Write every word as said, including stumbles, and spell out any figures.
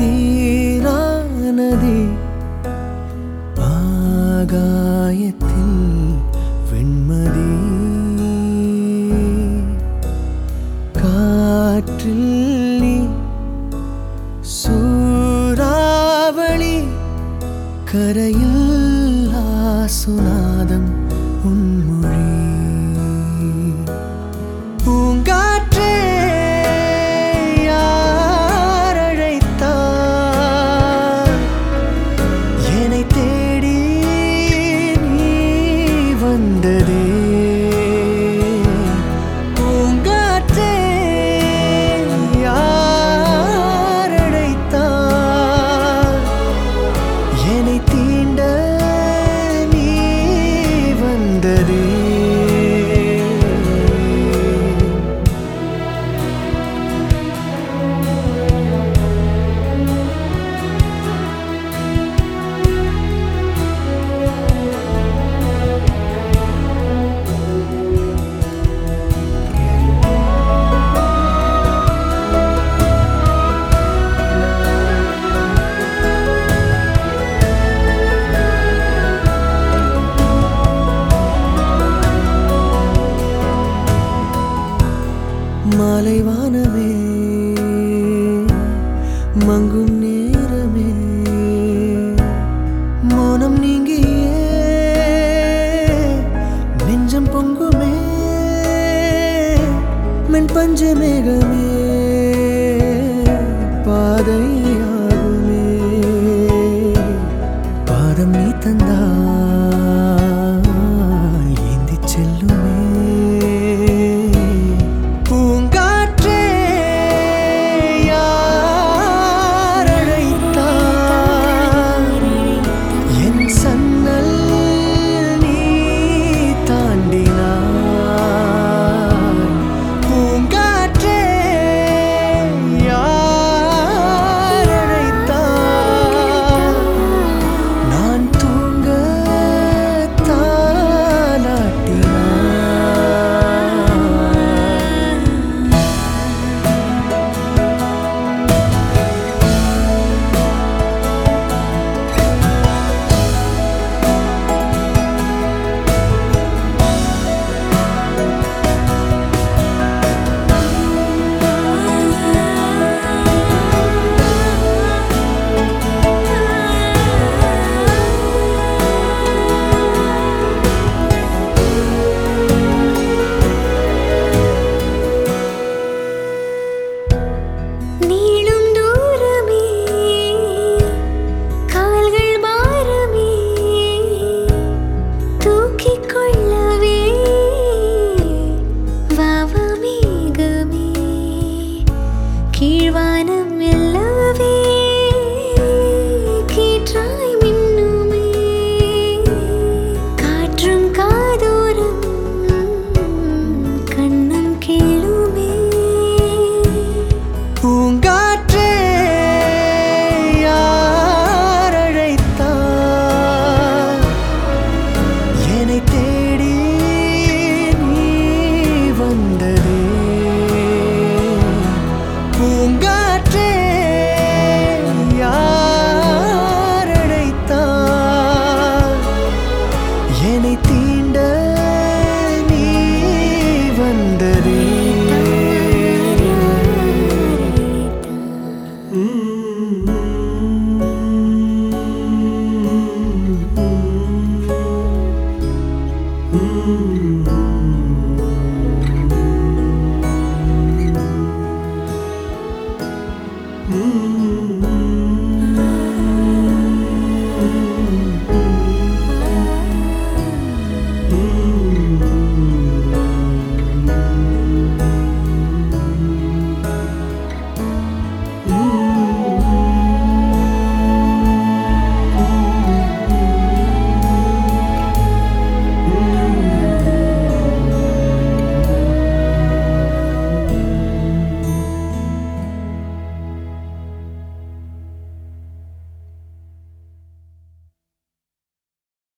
தீரானதி ஆகாயத்தில் வெண்மதி காற்றில் நீ சூறாவளி கரையில் ஆசுநாதம் உன்மொழி பூங்காற்றே யார் அழைத்தார் என்னை தேடி நீ வந்ததே பூங்காற்றே யார் அழைத்தார் என்னை தீண்ட நீ வந்ததே மாலை வானமே மங்கும் நேரமே மௌனம் நீங்கியே நெஞ்சம் பொங்குமே மென் பஞ்ச மேகமே பாதையாகுமே பாதம் நீ தந்தாய் ஏந்தி செல்லுமே கீழ்வானம் எல்லாவே கீற்றாய் மின்னுமே காற்றும் காதோரம் கண்ணம் கேளுமே பூங்காற்றே யார் அழைத்தார் என்னை தேடி நீ வந்ததே பூங்காற்றே யார் அழைத்தார் என்னை தீண்ட நீ வந்ததே.